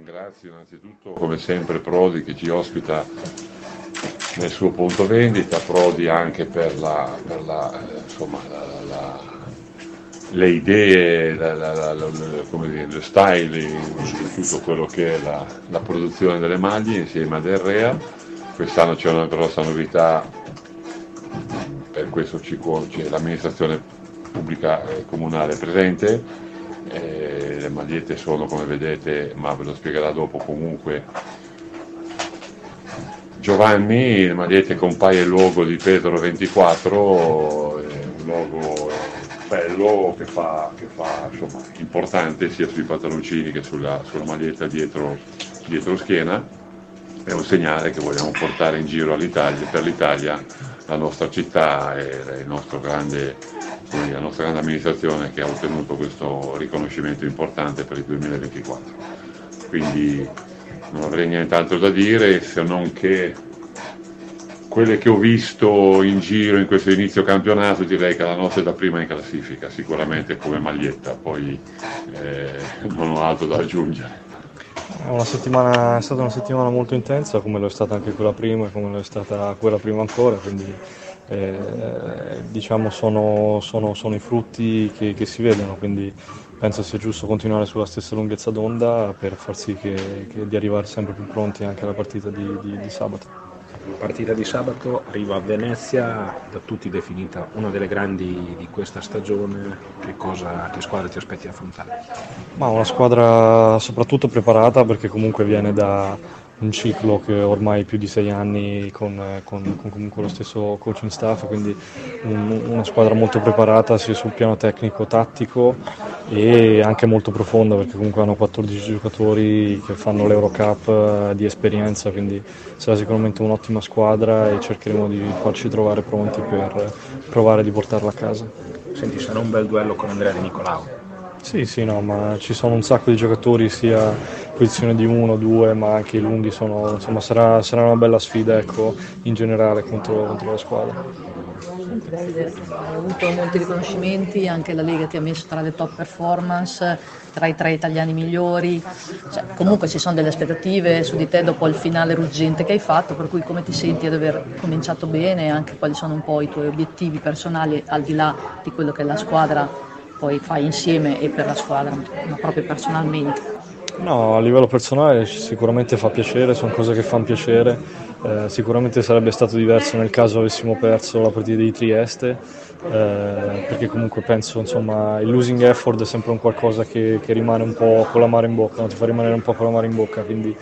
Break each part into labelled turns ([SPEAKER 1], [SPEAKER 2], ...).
[SPEAKER 1] ringrazio innanzitutto come sempre Prodi che ci ospita nel suo punto vendita, Prodi anche per le idee, come dire, lo styling di tutto quello che è la produzione delle maglie insieme ad Errea. Quest'anno c'è una grossa novità, per questo c'è l'amministrazione pubblica comunale presente. Le magliette sono, come vedete, ma ve lo spiegherà dopo, comunque Giovanni, le magliette compaie il logo di Pedro 24, un logo bello che fa insomma, importante sia sui pantaloncini che sulla maglietta dietro schiena. È un segnale che vogliamo portare in giro per l'Italia, la nostra città e la nostra grande amministrazione che ha ottenuto questo riconoscimento importante per il 2024. Quindi non avrei nient'altro da dire se non che quelle che ho visto in giro in questo inizio campionato, direi che la nostra è da prima in classifica, sicuramente come maglietta, poi non ho altro da aggiungere.
[SPEAKER 2] È stata una settimana molto intensa, come lo è stata anche quella prima e come lo è stata quella prima ancora, quindi diciamo sono i frutti che si vedono, quindi penso sia giusto continuare sulla stessa lunghezza d'onda per far sì di arrivare sempre più pronti anche alla partita di sabato.
[SPEAKER 3] La partita di sabato arriva a Venezia, da tutti definita una delle grandi di questa stagione. Che squadra ti aspetti di affrontare?
[SPEAKER 2] Ma una squadra soprattutto preparata, perché comunque viene da un ciclo che ormai più di 6 anni con comunque lo stesso coaching staff, quindi una squadra molto preparata sia sul piano tecnico, tattico e anche molto profonda, perché comunque hanno 14 giocatori che fanno l'Eurocup di esperienza, quindi sarà sicuramente un'ottima squadra e cercheremo di farci trovare pronti per provare di portarla a casa.
[SPEAKER 3] Senti, sarà un bel duello con Andrea Di Nicolao.
[SPEAKER 2] Sì, no, ma ci sono un sacco di giocatori sia posizione di 1, 2, ma anche i lunghi sarà una bella sfida, ecco, in generale contro la squadra.
[SPEAKER 4] Senti Davide, hai avuto molti riconoscimenti, anche la Lega ti ha messo tra le top performance, tra i 3 italiani migliori, comunque ci sono delle aspettative su di te dopo il finale ruggente che hai fatto, per cui come ti senti ad aver cominciato bene e anche quali sono un po' i tuoi obiettivi personali al di là di quello che la squadra poi fai insieme e per la squadra, ma proprio personalmente?
[SPEAKER 2] No, a livello personale sicuramente fa piacere, sono cose che fanno piacere, sicuramente sarebbe stato diverso nel caso avessimo perso la partita di Trieste, perché comunque penso il losing effort è sempre un qualcosa che rimane un po' con l'amaro in bocca, ti fa rimanere un po' con l'amaro in bocca, quindi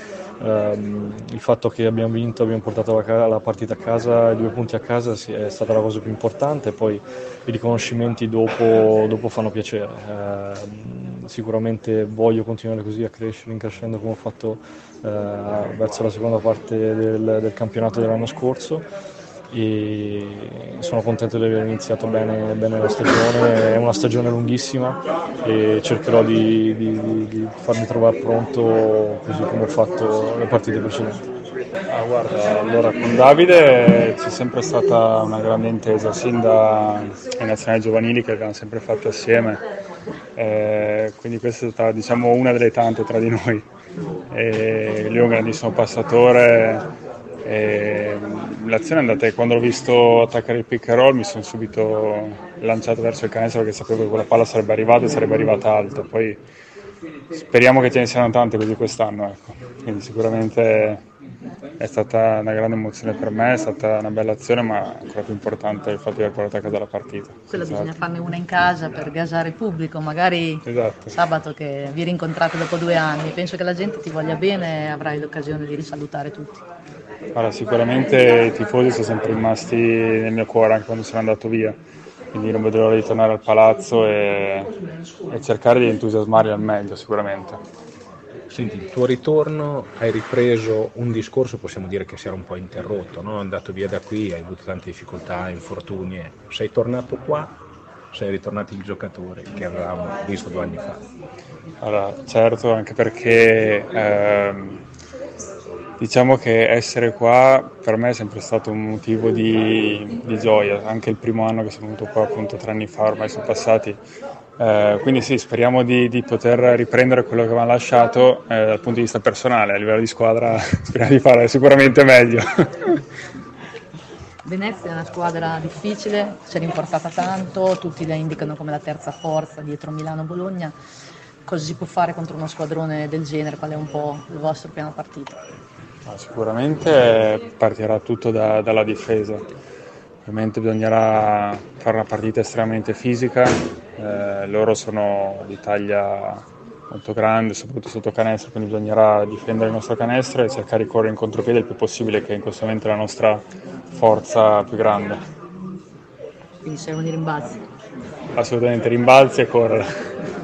[SPEAKER 2] il fatto che abbiamo vinto, abbiamo portato la partita a casa, i 2 punti a casa è stata la cosa più importante, poi i riconoscimenti dopo fanno piacere. Sicuramente voglio continuare così a crescere, crescendo come ho fatto verso la seconda parte del campionato dell'anno scorso e sono contento di aver iniziato bene la stagione, è una stagione lunghissima e cercherò di farmi trovare pronto così come ho fatto le partite precedenti.
[SPEAKER 5] Guarda, allora con Davide c'è sempre stata una grande intesa sin dai nazionali giovanili che abbiamo sempre fatto assieme, quindi questa è stata una delle tante tra di noi. Lui è un grandissimo passatore. L'azione è andata e quando l'ho visto attaccare il pick and roll mi sono subito lanciato verso il canestro perché sapevo che quella palla sarebbe arrivata e sarebbe arrivata alta. Poi speriamo che ce ne siano tante così quest'anno, ecco. Quindi sicuramente è stata una grande emozione per me, è stata una bella azione, ma ancora più importante il fatto di aver portato a casa la partita.
[SPEAKER 4] Quella bisogna farne una in casa per gasare il pubblico, magari
[SPEAKER 5] esatto.
[SPEAKER 4] Sabato che vi rincontrate dopo 2 anni, penso che la gente ti voglia bene e avrai l'occasione di risalutare tutti.
[SPEAKER 5] Allora, sicuramente i tifosi sono sempre rimasti nel mio cuore anche quando sono andato via, quindi non vedo l'ora di tornare al palazzo e cercare di entusiasmarli al meglio sicuramente.
[SPEAKER 3] Senti, il tuo ritorno, hai ripreso un discorso, possiamo dire che si era un po' interrotto, no? È andato via da qui, hai avuto tante difficoltà, infortuni, sei tornato qua, sei ritornato il giocatore che avevamo visto 2 anni fa.
[SPEAKER 5] Allora, certo, anche perché diciamo che essere qua per me è sempre stato un motivo di gioia, anche il primo anno che sono venuto qua appunto 3 anni fa, ormai sono passati, Quindi sì, speriamo di poter riprendere quello che avevamo lasciato dal punto di vista personale. A livello di squadra speriamo di fare sicuramente meglio.
[SPEAKER 4] Venezia è una squadra difficile, si è rinforzata tanto, tutti la indicano come la terza forza dietro Milano-Bologna. Cosa si può fare contro uno squadrone del genere? Qual è un po' il vostro piano partita?
[SPEAKER 5] Sicuramente partirà tutto dalla difesa. Ovviamente bisognerà fare una partita estremamente fisica. Loro sono di taglia molto grande, soprattutto sotto canestro, quindi bisognerà difendere il nostro canestro e cercare di correre in contropiede il più possibile, che in questo momento è la nostra forza più grande.
[SPEAKER 4] Quindi servono i rimbalzi?
[SPEAKER 5] Assolutamente, rimbalzi e correre.